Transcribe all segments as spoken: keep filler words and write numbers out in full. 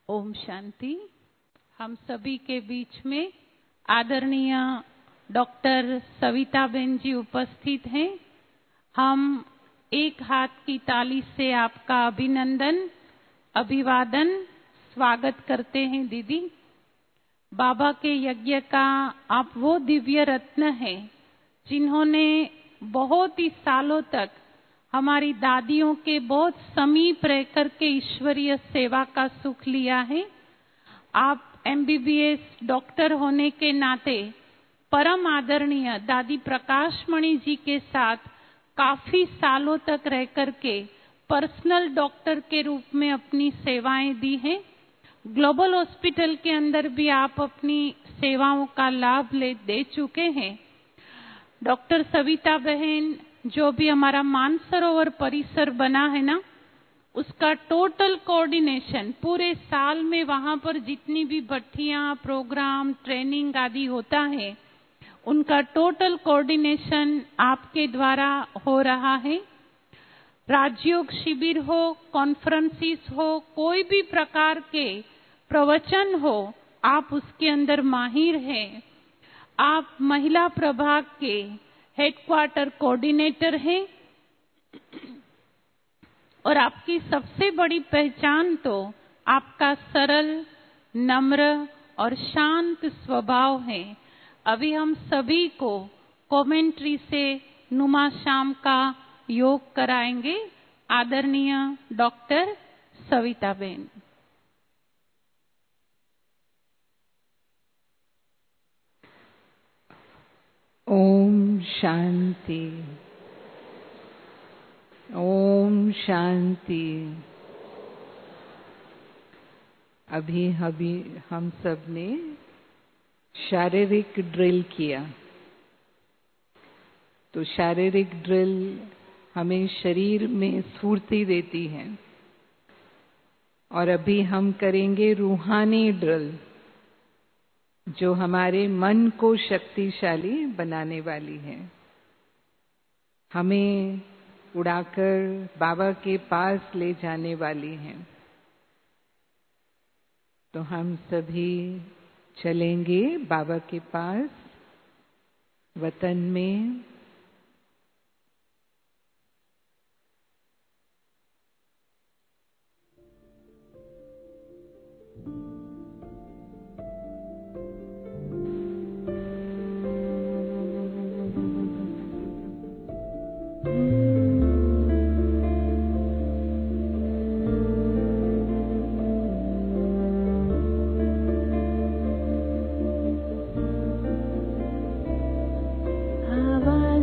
ओम शांति। हम सभी के बीच में आदरणीय डॉक्टर सविता बेन जी उपस्थित हैं। हम एक हाथ की ताली से आपका अभिनंदन, अभिवादन, स्वागत करते हैं दीदी। बाबा के यज्ञ का आप वो दिव्य रत्न हैं जिन्होंने बहुत ही सालों तक हमारी दादियों के बहुत समीप रहकर के ईश्वरीय सेवा का सुख लिया है। आप एमबीबीएस डॉक्टर होने के नाते परम आदरणीय दादी प्रकाश मणि जी के साथ काफी सालों तक रह करके पर्सनल डॉक्टर के रूप में अपनी सेवाएं दी हैं। ग्लोबल हॉस्पिटल के अंदर भी आप अपनी सेवाओं का लाभ ले दे चुके हैं। डॉक्टर सविता बहन जो भी हमारा मानसरोवर परिसर बना है ना, उसका टोटल कोऑर्डिनेशन पूरे साल में वहां पर जितनी भी भट्टियां, प्रोग्राम, ट्रेनिंग आदि होता है, उनका टोटल कोऑर्डिनेशन आपके द्वारा हो रहा है। राजयोग शिविर हो, कॉन्फ्रेंसिस हो, कोई भी प्रकार के प्रवचन हो, आप उसके अंदर माहिर हैं। आप महिला प्रभाग के हेडक्वार्टर कोऑर्डिनेटर हैं और आपकी सबसे बड़ी पहचान तो आपका सरल, नम्र और शांत स्वभाव है। अभी हम सभी को कमेंट्री से नुमा शाम का योग कराएंगे आदरणीय डॉक्टर सविता बेन। ओम शांति, ओम शांति। अभी अभी हम सब ने शारीरिक ड्रिल किया, तो शारीरिक ड्रिल हमें शरीर में स्फूर्ति देती है। और अभी हम करेंगे रूहानी ड्रिल जो हमारे मन को शक्तिशाली बनाने वाली है, हमें उड़ाकर बाबा के पास ले जाने वाली है। तो हम सभी चलेंगे बाबा के पास वतन में। हवा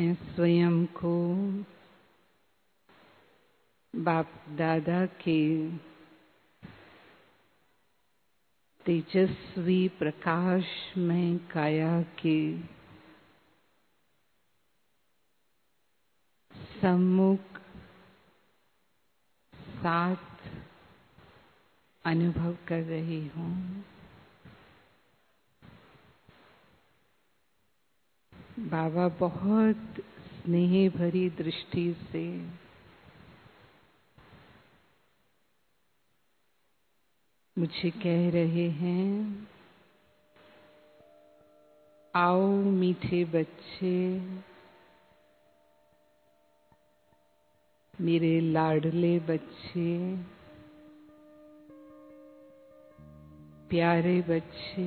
मैं स्वयं को बाप दादा के तेजस्वी प्रकाशमय काया के सम्मुख साथ अनुभव कर रही हूँ। बाबा बहुत स्नेह भरी दृष्टि से मुझे कह रहे हैं, आओ मीठे बच्चे, मेरे लाडले बच्चे, प्यारे बच्चे,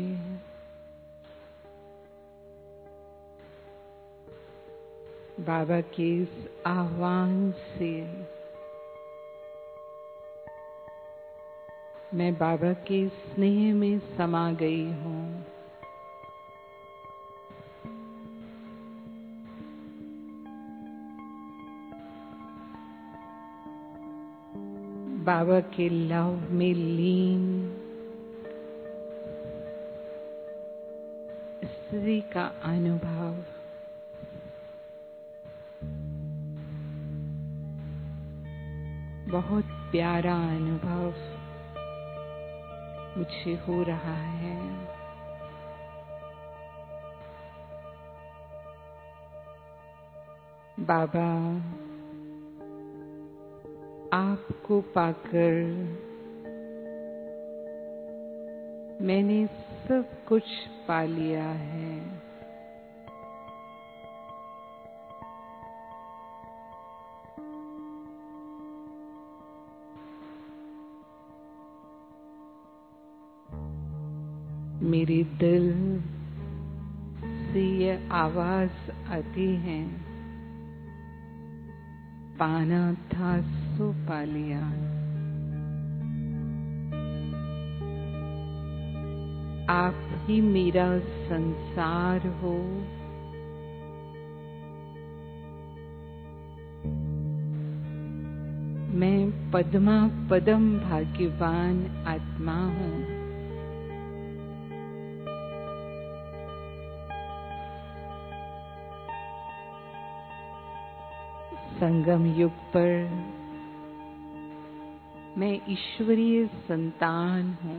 बाबा के इस आह्वान से मैं बाबा के स्नेह में समा गई हूँ। बाबा के लव में लीन स्त्री का अनुभव बहुत प्यारा अनुभव मुझे हो रहा है। बाबा, आपको पाकर मैंने सब कुछ पा लिया है। मेरे दिल से ये आवाज आती है, पाना था सो पा लिया। आप ही मेरा संसार हो, मैं पद्मा पदम भाग्यवान आत्मा हूँ। संगम युग पर मैं ईश्वरीय संतान हूँ।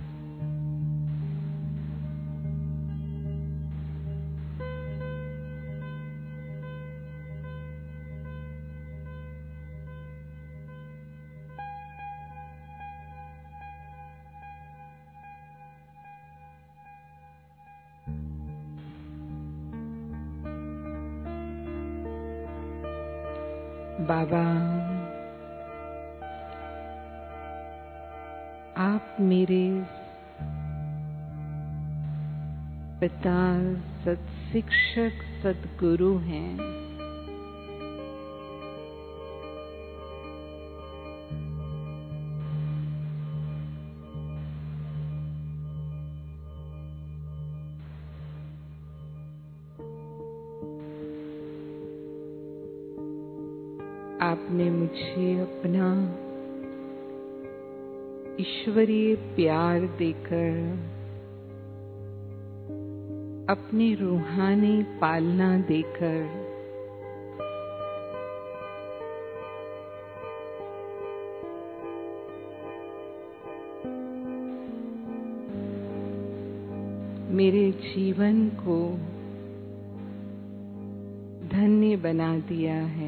बाबा, आप मेरे पिता, सत्शिक्षक, सद्गुरु हैं। आपने मुझे अपना ईश्वरीय प्यार देकर अपनी रूहानी पालना देकर मेरे जीवन को धन्य बना दिया है।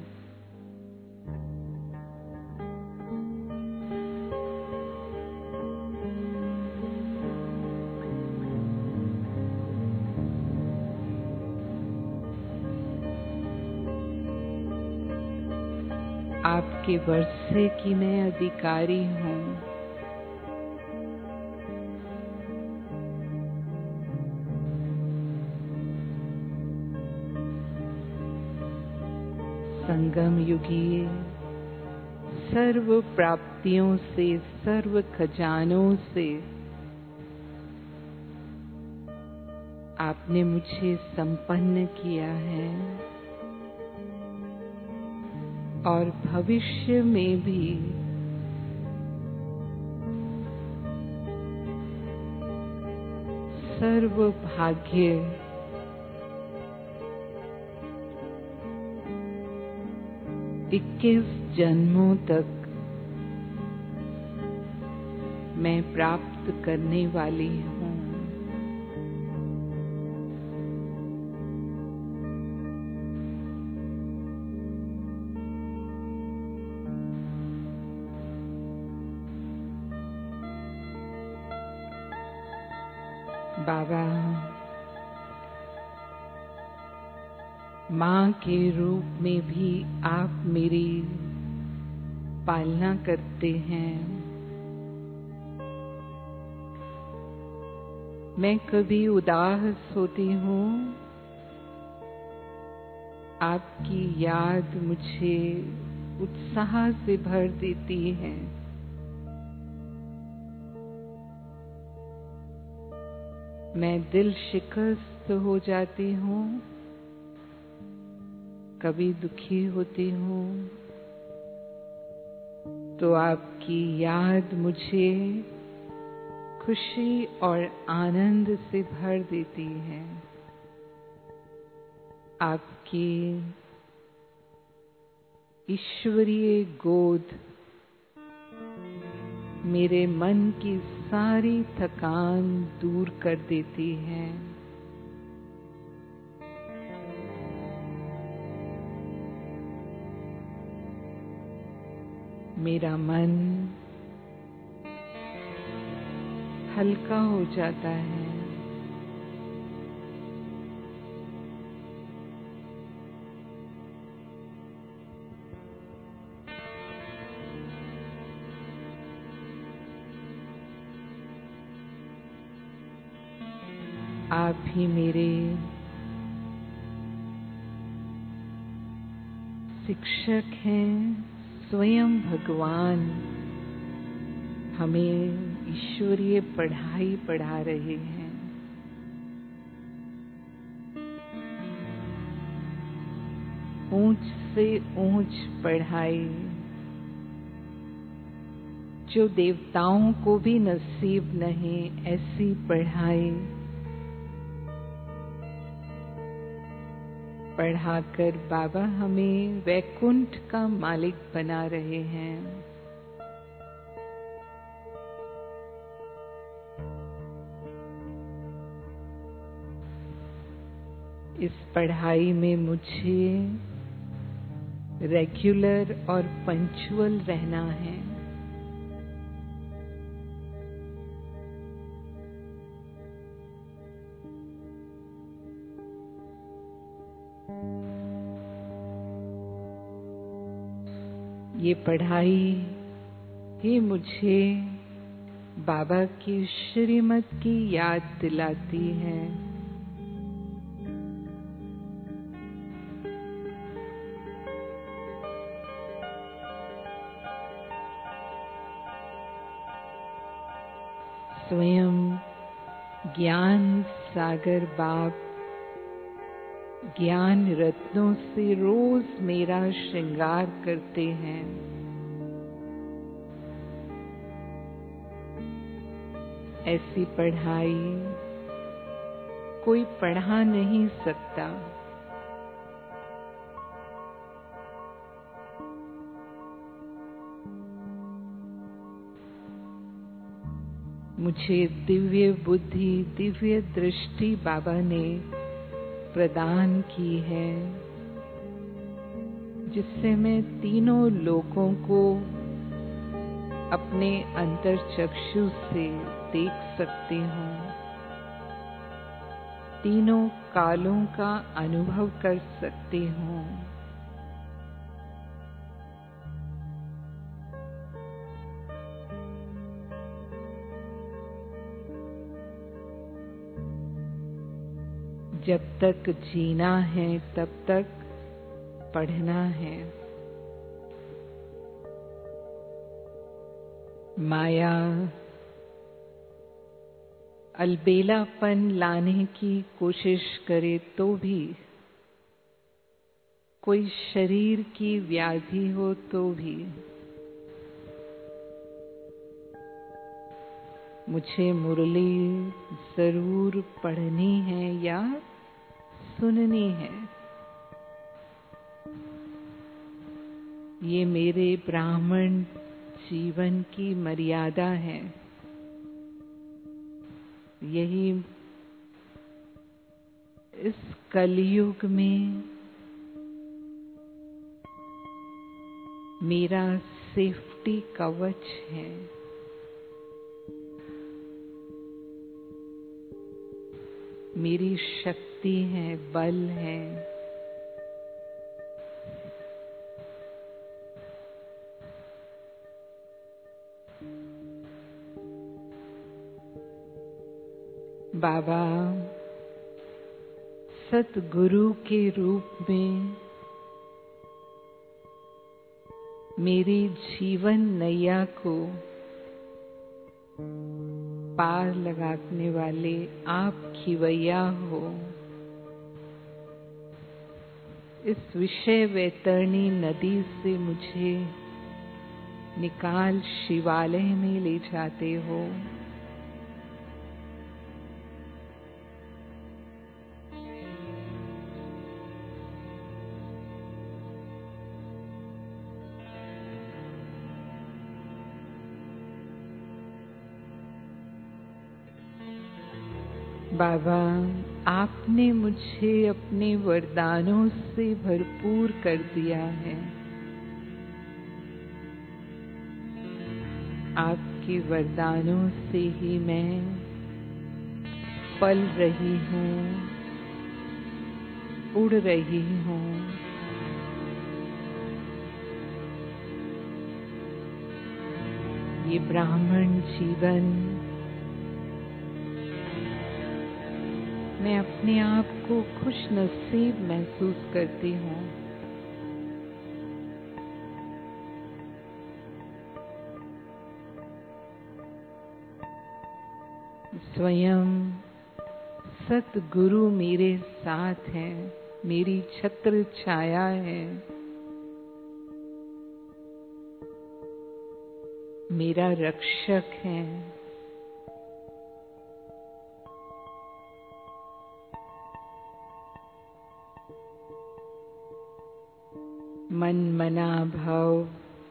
आपके वर्षे की मैं अधिकारी हूँ। संगम युगीय सर्व प्राप्तियों से, सर्व खजानों से आपने मुझे संपन्न किया है। और भविष्य में भी सर्व भाग्य इक्कीस जन्मों तक मैं प्राप्त करने वाली हूँ। बाबा, माँ के रूप में भी आप मेरी पालना करते हैं। मैं कभी उदास होती हूँ, आपकी याद मुझे उत्साह से भर देती है। मैं दिल शिकस्त हो जाती हूँ, कभी दुखी होती हूँ, तो आपकी याद मुझे खुशी और आनंद से भर देती है। आपकी ईश्वरीय गोद मेरे मन की सारी थकान दूर कर देती है। मेरा मन हल्का हो जाता है। आप ही मेरे शिक्षक हैं, स्वयं भगवान हमें ईश्वरीय पढ़ाई पढ़ा रहे हैं। ऊंच से ऊंच पढ़ाई जो देवताओं को भी नसीब नहीं, ऐसी पढ़ाई पढ़ाकर बाबा हमें वैकुंठ का मालिक बना रहे हैं। इस पढ़ाई में मुझे रेगुलर और पंक्चुअल रहना है। ये पढ़ाई ही मुझे बाबा की श्रीमत की याद दिलाती है। स्वयं ज्ञान सागर बाप ज्ञान रत्नों से रोज मेरा श्रृंगार करते हैं। ऐसी पढ़ाई कोई पढ़ा नहीं सकता। मुझे दिव्य बुद्धि, दिव्य दृष्टि बाबा ने प्रदान की है, जिससे मैं तीनों लोकों को अपने अंतर्चक्षु से देख सकती हूँ, तीनों कालों का अनुभव कर सकती हूँ। जब तक जीना है तब तक पढ़ना है। माया अलबेलापन लाने की कोशिश करे तो भी कोई शरीर की व्याधि हो तो भी मुझे मुरली जरूर पढ़नी है या सुननी है। ये मेरे ब्राह्मण जीवन की मर्यादा है। यही इस कलयुग में मेरा सेफ्टी कवच है। मेरी शक्ति है, बल है। बाबा सतगुरु के रूप में मेरी जीवन नैया को पार लगाने वाले आप खिवैया हो। इस विषय वैतरणी नदी से मुझे निकाल शिवालय में ले जाते हो। बाबा, आपने मुझे अपने वरदानों से भरपूर कर दिया है। आपके वरदानों से ही मैं पल रही हूँ, उड़ रही हूँ। ये ब्राह्मण जीवन मैं अपने आप को खुश नसीब महसूस करती हूँ। स्वयं सतगुरु मेरे साथ हैं, मेरी छत्र छाया है, मेरा रक्षक है। मन मना भव,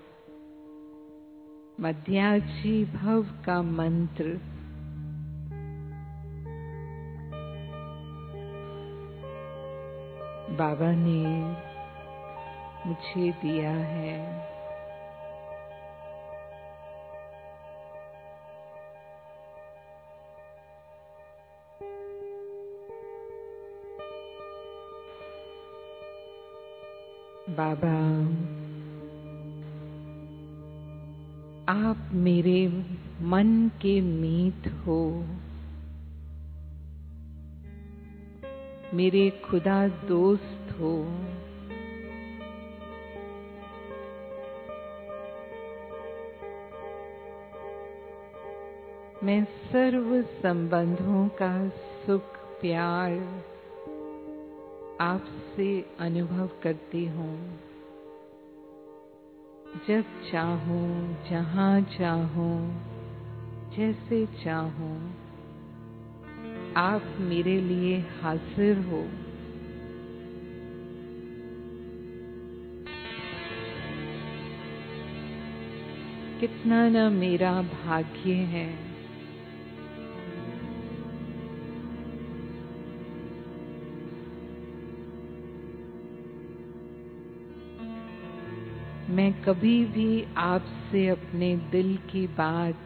मध्याजी भव का मंत्र बाबा ने मुझे दिया है। बाबा, आप मेरे मन के मीत हो, मेरे खुदा दोस्त हो। मैं सर्व संबंधों का सुख प्यार आपसे अनुभव करती हूँ। जब चाहूं, जहाँ चाहूं, जैसे चाहूं, आप मेरे लिए हाजिर हो। कितना न मेरा भाग्य है मैं कभी भी आपसे अपने दिल की बात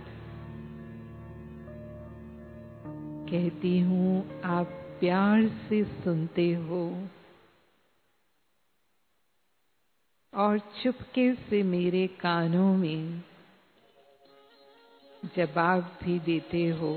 कहती हूँ, आप प्यार से सुनते हो और चुपके से मेरे कानों में जवाब भी देते हो।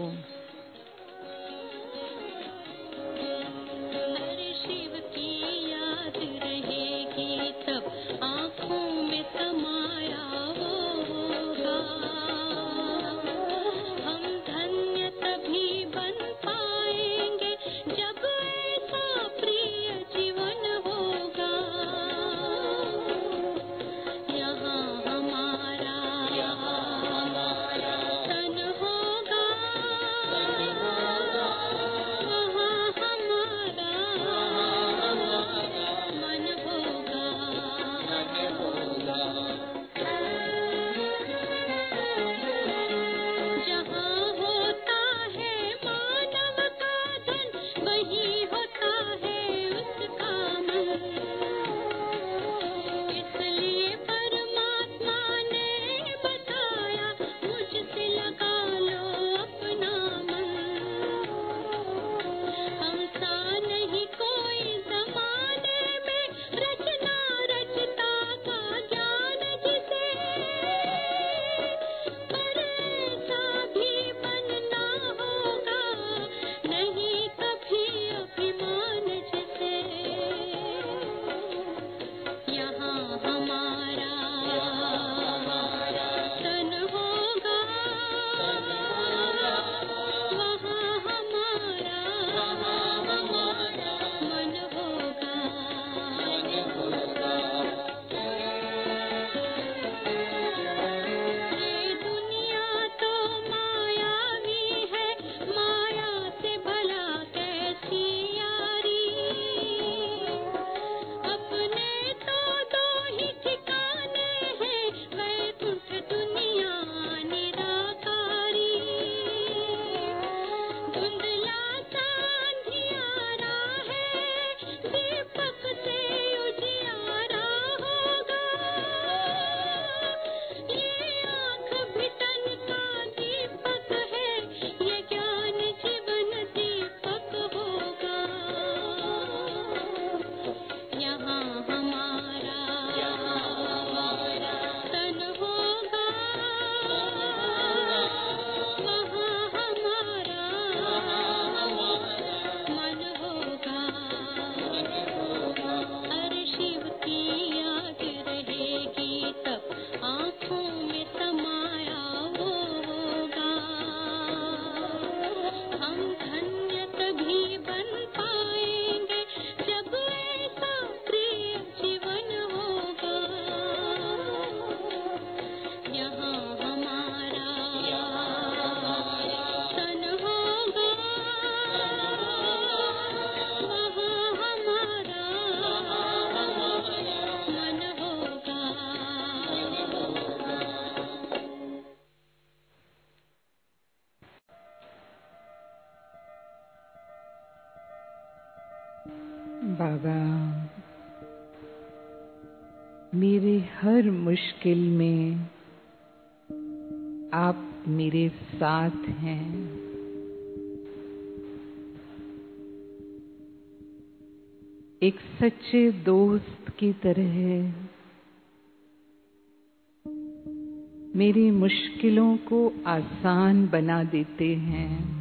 बाबा, मेरे हर मुश्किल में आप मेरे साथ हैं। एक सच्चे दोस्त की तरह मेरी मुश्किलों को आसान बना देते हैं।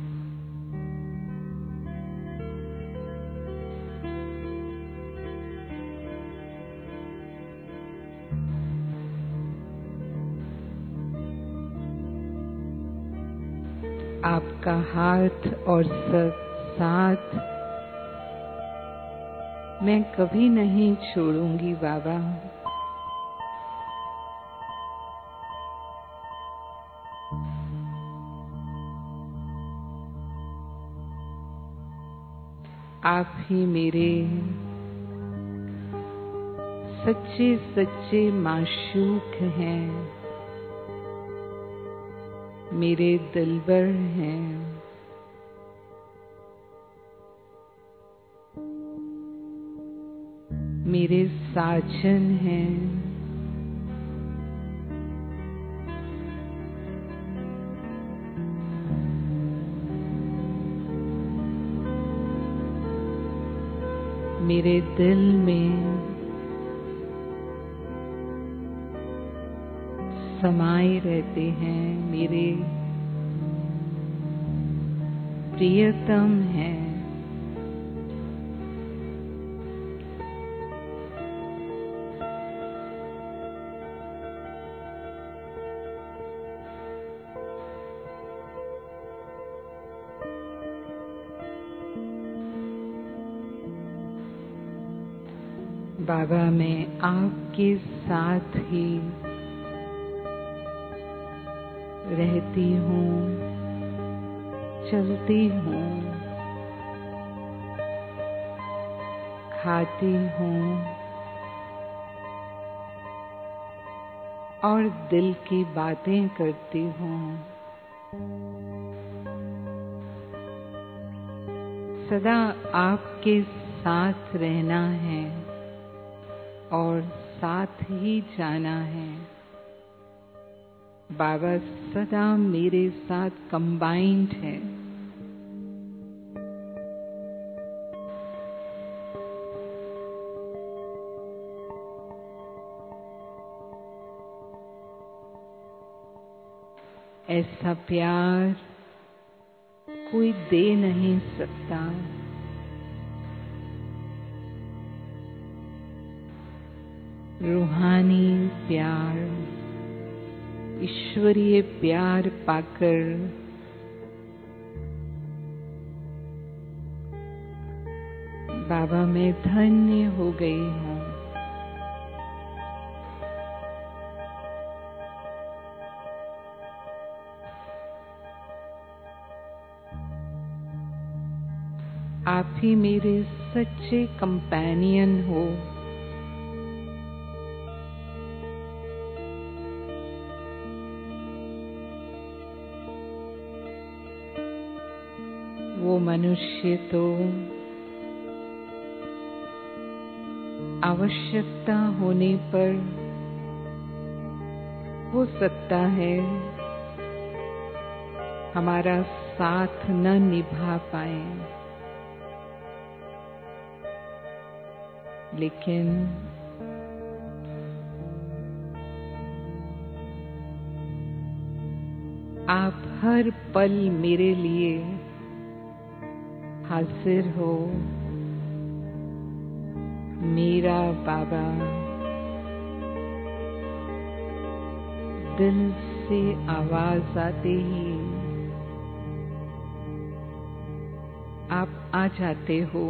आपका हाथ और साथ मैं कभी नहीं छोड़ूंगी बाबा। आप ही मेरे सच्चे सच्चे माशूक हैं, मेरे दिलबर हैं। मेरे साजन हैं। मेरे दिल में समाये रहते हैं, मेरे प्रियतम हैं। बाबा, मैं आपके साथ ही रहती हूँ, चलती हूँ, खाती हूँ और दिल की बातें करती हूँ। सदा आपके साथ रहना है और साथ ही जाना है। बाबा सदा मेरे साथ कंबाइंड है। ऐसा प्यार कोई दे नहीं सकता। रूहानी प्यार, ईश्वरीय प्यार पाकर बाबा मैं धन्य हो गई हूँ। आप ही मेरे सच्चे कंपेनियन हो। वो मनुष्य तो आवश्यकता होने पर हो सकता है हमारा साथ न निभा पाए, लेकिन आप हर पल मेरे लिए हाजिर हो। मेरा बाबा, दिल से आवाज आते ही आप आ जाते हो।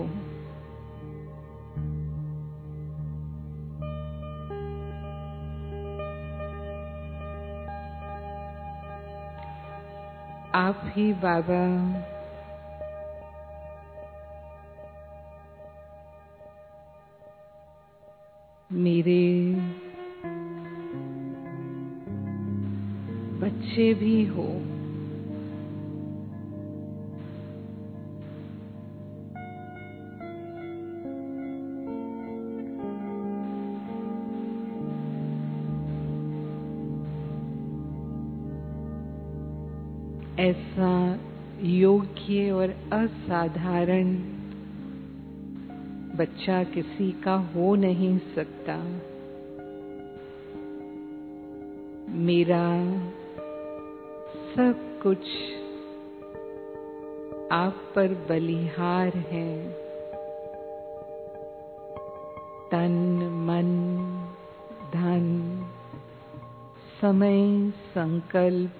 आप ही बाबा मेरे बच्चे भी हो। ऐसा योग्य और असाधारण बच्चा किसी का हो नहीं सकता। मेरा सब कुछ आप पर बलिहार है। तन, मन, धन, समय, संकल्प,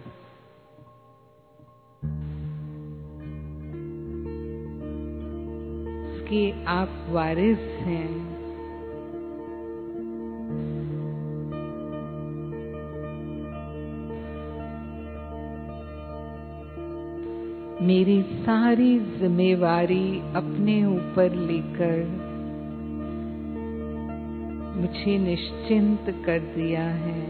इसके आप वारिस हैं। मेरी सारी जिम्मेवारी अपने ऊपर लेकर मुझे निश्चिंत कर दिया है।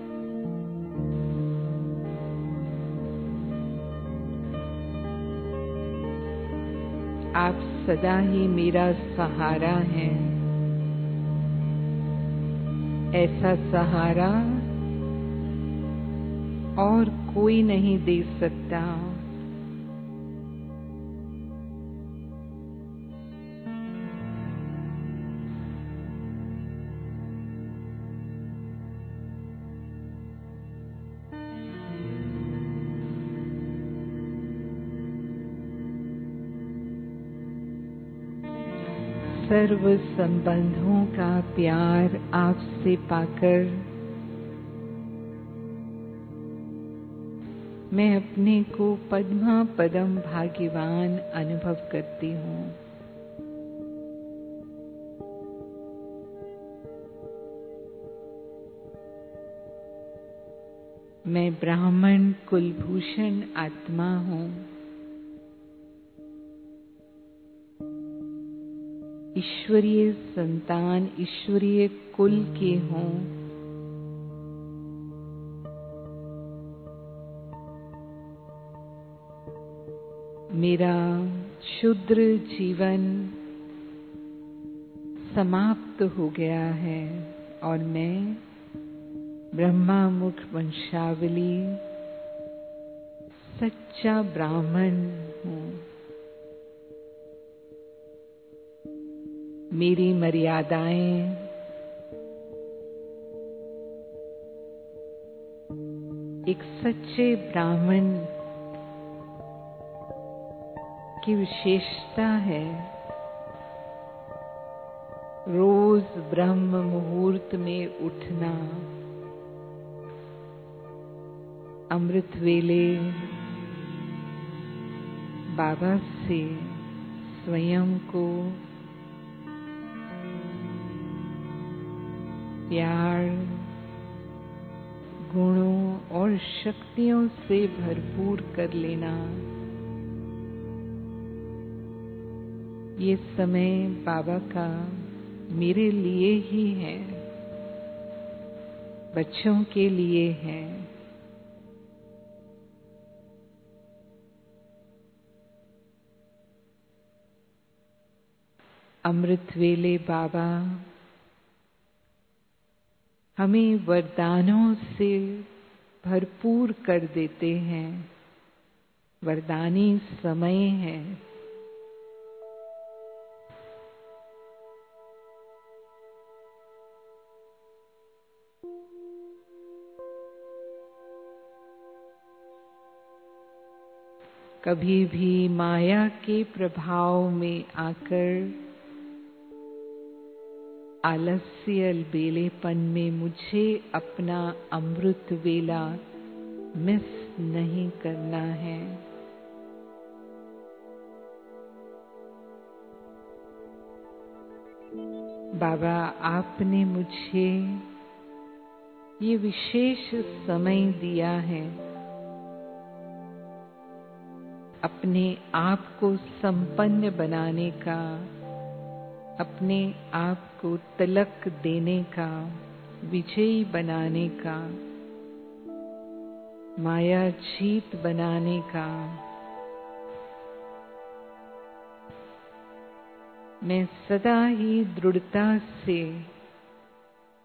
आप सदा ही मेरा सहारा हैं। ऐसा सहारा और कोई नहीं दे सकता। सर्व संबंधों का प्यार आपसे पाकर मैं अपने को पद्मा पदम भाग्यवान अनुभव करती हूँ। मैं ब्राह्मण कुलभूषण आत्मा हूँ। ईश्वरीय संतान, ईश्वरीय कुल के हों। मेरा क्षुद्र जीवन समाप्त हो गया है और मैं ब्रह्मा मुख वंशावली सच्चा ब्राह्मण हूँ। मेरी मर्यादाएं एक सच्चे ब्राह्मण की विशेषता है। रोज ब्रह्म मुहूर्त में उठना, अमृत वेले बाबा से स्वयं को प्यार, गुणों और शक्तियों से भरपूर कर लेना। ये समय बाबा का मेरे लिए ही है, बच्चों के लिए है। अमृत वेले बाबा हमें वरदानों से भरपूर कर देते हैं। वरदानी समय है। कभी भी माया के प्रभाव में आकर आलस्य बेलेपन में मुझे अपना अमृत वेला मिस नहीं करना है। बाबा, आपने मुझे ये विशेष समय दिया है अपने आप को संपन्न बनाने का, अपने आप को तिलक देने का, विजयी बनाने का, माया जीत बनाने का। मैं सदा ही दृढ़ता से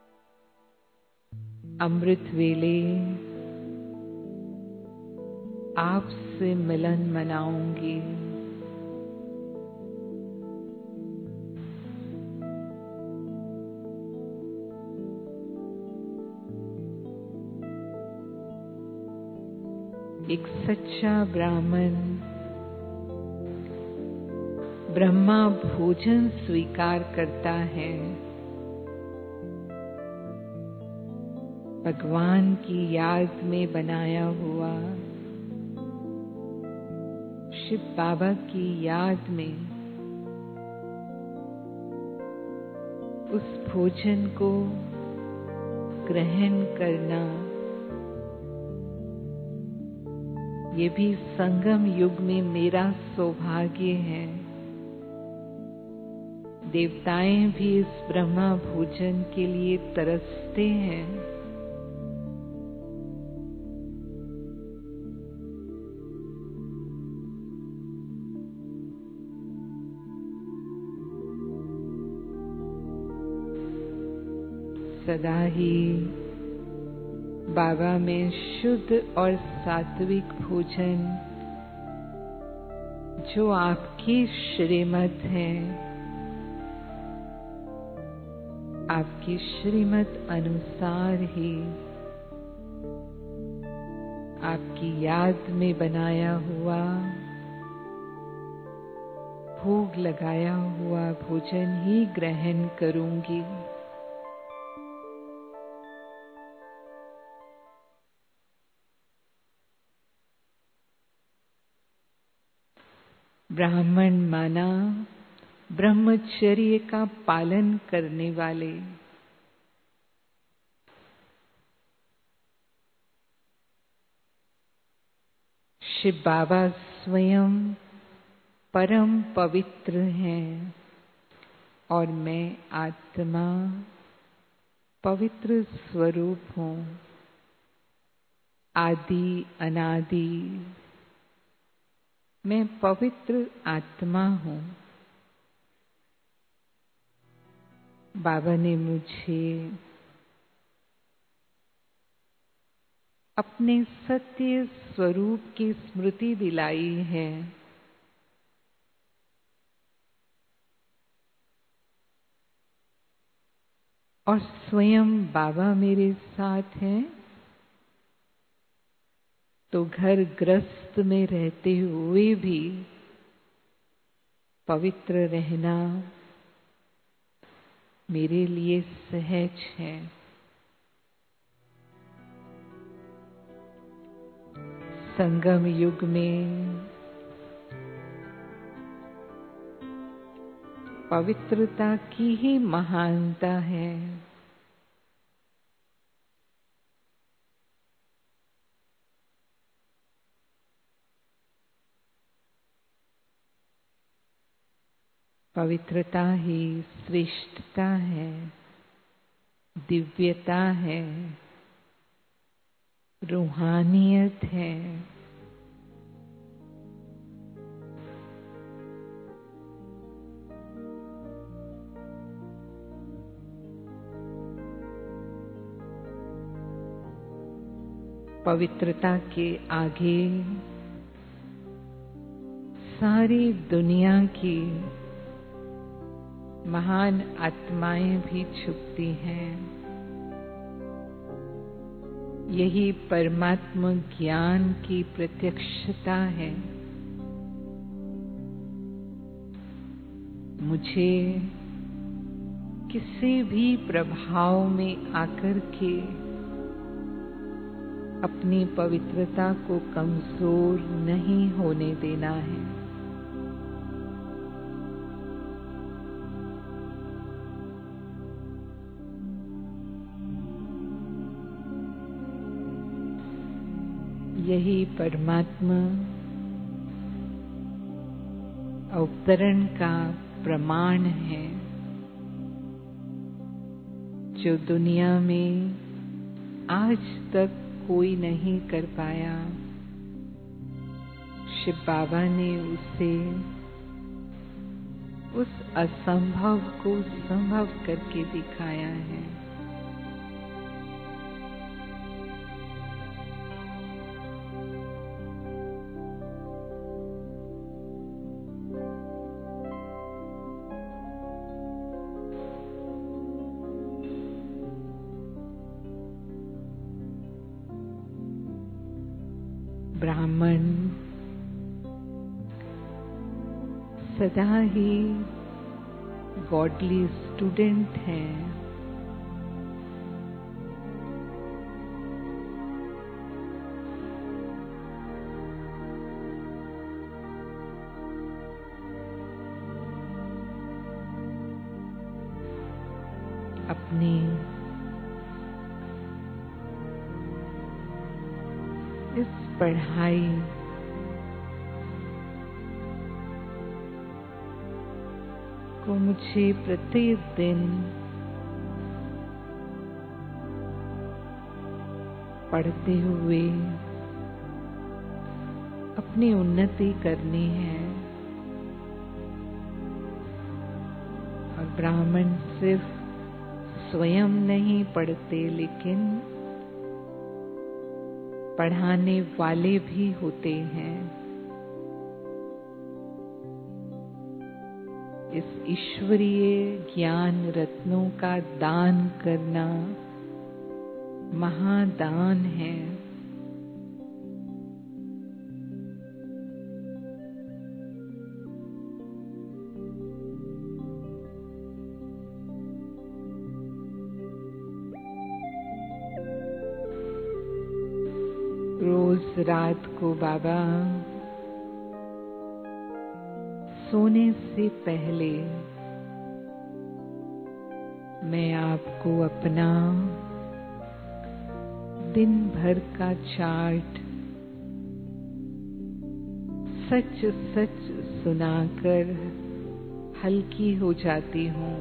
अमृत वेले आपसे मिलन मनाऊंगी। एक सच्चा ब्राह्मण ब्रह्मा भोजन स्वीकार करता है। भगवान की याद में बनाया हुआ, शिव बाबा की याद में उस भोजन को ग्रहण करना, ये भी संगम युग में मेरा सौभाग्य है। देवताएं भी इस ब्रह्मा भोजन के लिए तरसते हैं। सदा ही बाबा में शुद्ध और सात्विक भोजन, जो आपकी श्रीमत है, आपकी श्रीमत अनुसार ही आपकी याद में बनाया हुआ, भोग लगाया हुआ भोजन ही ग्रहण करूंगी। ब्राह्मण माना ब्रह्मचर्य का पालन करने वाले, शिव बाबा स्वयं परम पवित्र हैं और मैं आत्मा पवित्र स्वरूप हूँ। आदि अनादि मैं पवित्र आत्मा हूँ। बाबा ने मुझे अपने सत्य स्वरूप की स्मृति दिलाई है। और स्वयं बाबा मेरे साथ हैं, तो घर गृहस्थ में रहते हुए भी पवित्र रहना मेरे लिए सहज है। संगम युग में पवित्रता की ही महानता है। पवित्रता ही श्रेष्ठता है, दिव्यता है, रूहानियत है। पवित्रता के आगे सारी दुनिया की महान आत्माएं भी छुपती हैं। यही परमात्मा ज्ञान की प्रत्यक्षता है। मुझे किसी भी प्रभाव में आकर के अपनी पवित्रता को कमजोर नहीं होने देना है। यही परमात्मा अवतरण का प्रमाण है, जो दुनिया में आज तक कोई नहीं कर पाया। शिव बाबा ने उसे उस असंभव को संभव करके दिखाया है। ब्राह्मण सदा ही गॉडली स्टूडेंट हैं। अपनी इस पढ़ाई को मुझे प्रत्येक दिन पढ़ते हुए अपनी उन्नति करनी है। और ब्राह्मण सिर्फ स्वयं नहीं पढ़ते, लेकिन पढ़ाने वाले भी होते हैं। इस ईश्वरीय ज्ञान रत्नों का दान करना महादान है। रोज रात को बाबा सोने से पहले मैं आपको अपना दिन भर का चार्ट सच सच सुनाकर हल्की हो जाती हूँ।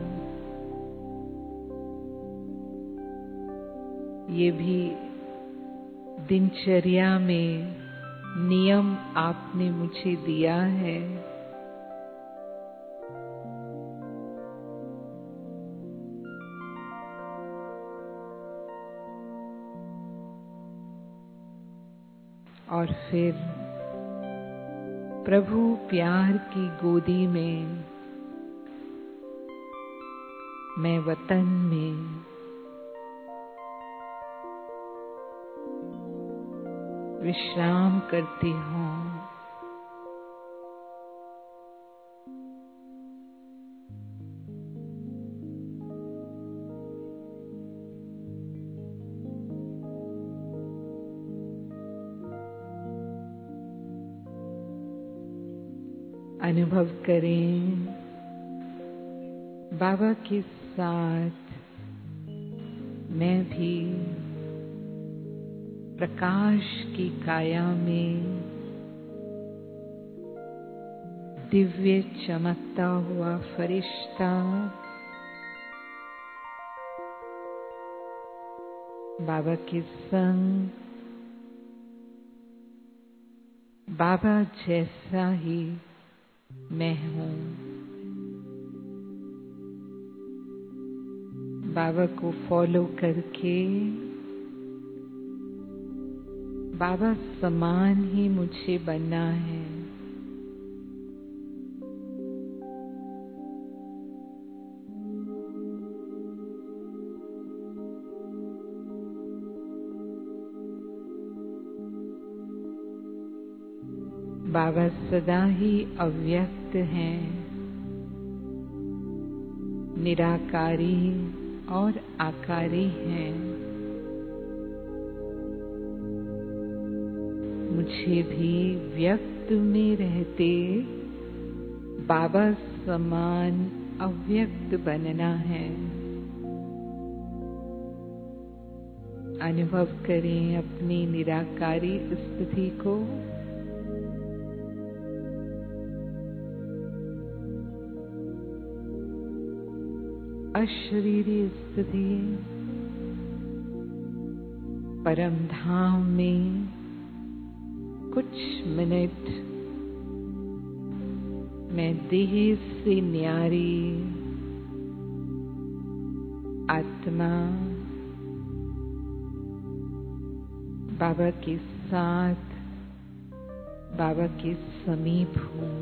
ये भी दिनचर्या में नियम आपने मुझे दिया है। और फिर प्रभु प्यार की गोदी में मैं वतन में विश्राम करती हूँ। अनुभव करें बाबा के साथ मैं भी प्रकाश की काया में दिव्य चमकता हुआ फरिश्ता बाबा के संग बाबा जैसा ही मैं हूँ। बाबा को फॉलो करके बाबा समान ही मुझे बनना है। बाबा सदा ही अव्यक्त हैं, निराकारी और आकारी हैं। मुझे भी व्यक्त में रहते बाबा समान अव्यक्त बनना है। अनुभव करें अपनी निराकारी स्थिति को। अशरीरी स्थिति परम धाम में कुछ मिनट मैं देह से न्यारी आत्मा बाबा के साथ बाबा के समीप हूँ।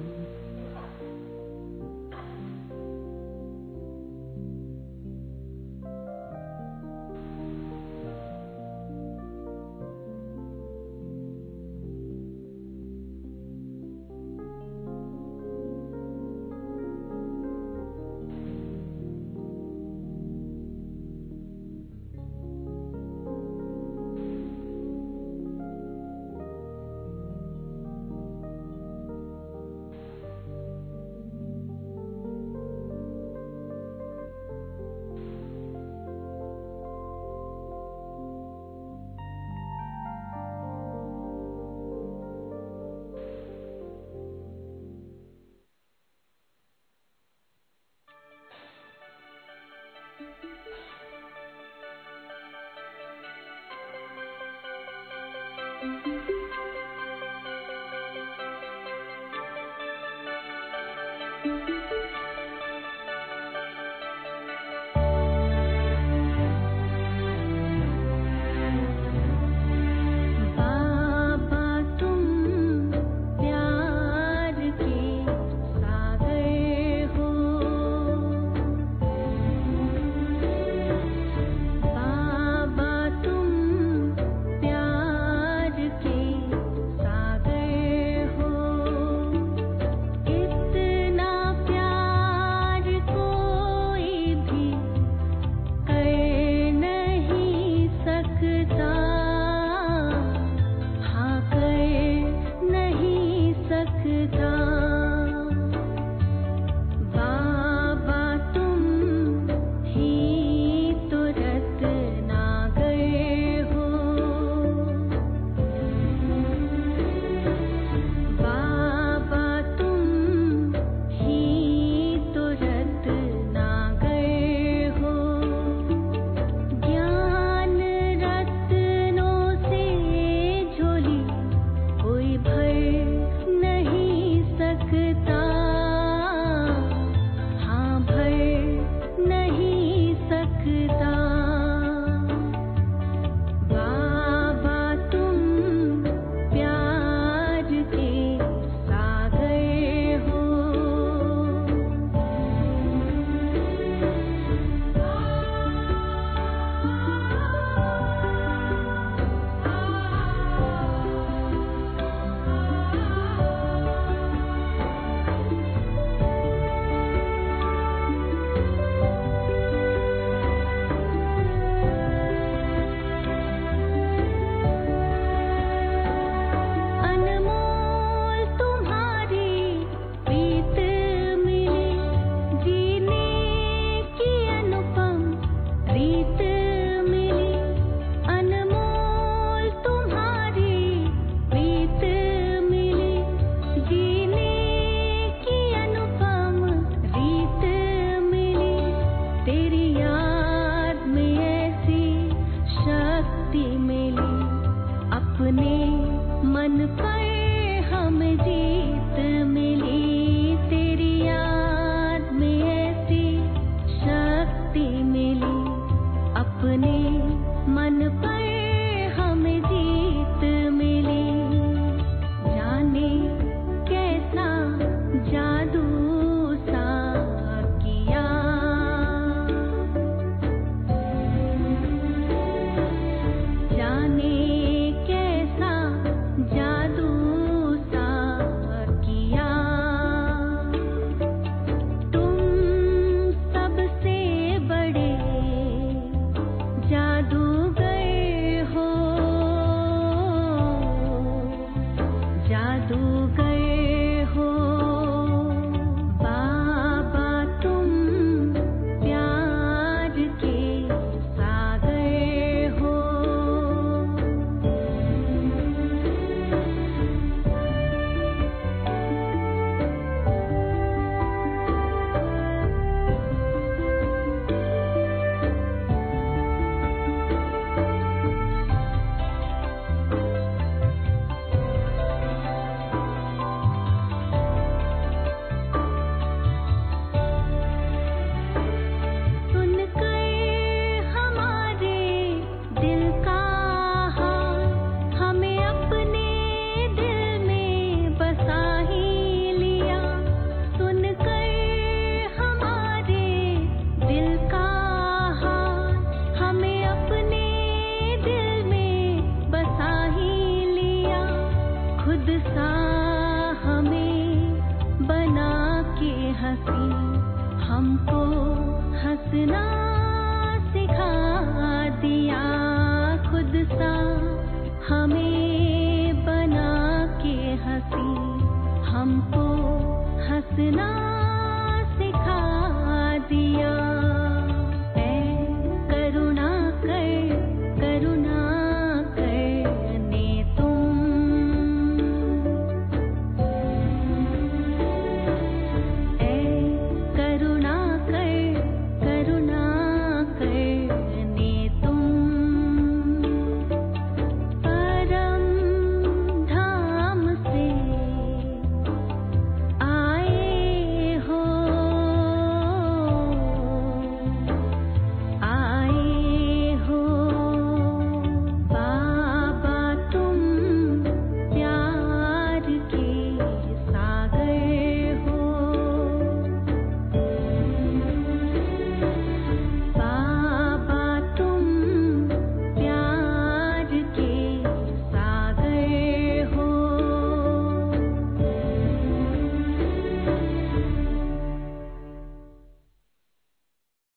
अपने मन पर